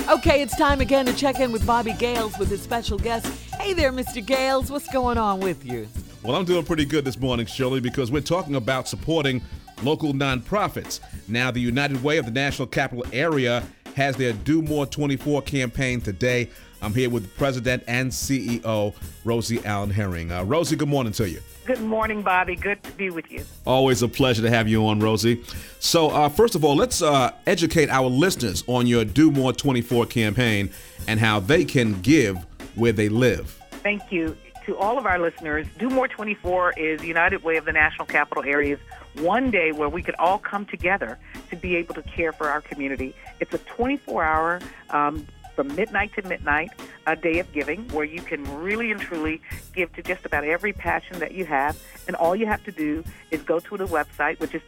Okay, it's time again to check in with Bobby Gales with his special guest. Hey there, Mr. Gales. What's going on with you? Well, I'm doing pretty good this morning, Shirley, because we're talking about supporting local nonprofits. Now, the United Way of the National Capital Area has their Do More 24 campaign today. I'm here with the President and CEO, Rosie Allen Herring. Rosie, good morning to you. Good morning, Bobby. Good to be with you. Always a pleasure to have you on, Rosie. So, first of all, let's educate our listeners on your Do More 24 campaign and how they can give where they live. Thank you. To all of our listeners, Do More 24 is United Way of the National Capital Area's one day where we could all come together to be able to care for our community. It's a 24-hour from midnight to midnight, a day of giving where you can really and truly give to just about every passion that you have. And all you have to do is go to the website, which is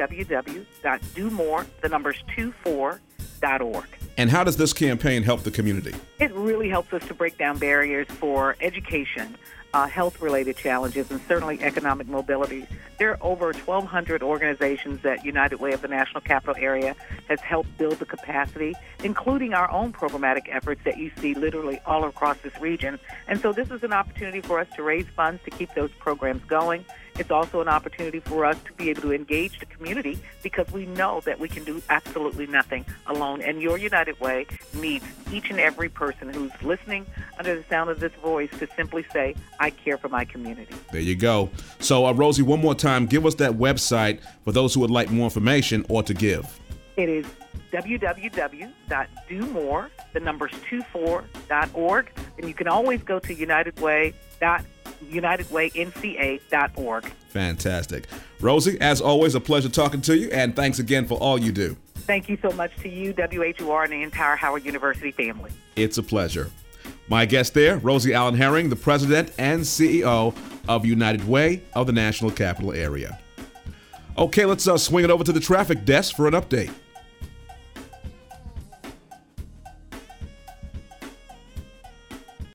www.domore24.org. And how does this campaign help the community? It really helps us to break down barriers for education, health-related challenges, and certainly economic mobility. There are over 1,200 organizations that United Way of the National Capital Area has helped build the capacity, including our own programmatic efforts that you see literally all across this region. And so this is an opportunity for us to raise funds to keep those programs going. It's also an opportunity for us to be able to engage the community because we know that we can do absolutely nothing alone. And your United Way needs each and every person who's listening under the sound of this voice to simply say, I care for my community. There you go. So, Rosie, one more time, give us that website for those who would like more information or to give. It is www.domore24.org. And you can always go to unitedwaynca.org. Fantastic. Rosie, as always, a pleasure talking to you, and thanks again for all you do. Thank you so much to you, WHUR, and the entire Howard University family. It's a pleasure. My guest there, Rosie Allen Herring, the President and CEO of United Way of the National Capital Area. Okay, let's swing it over to the traffic desk for an update.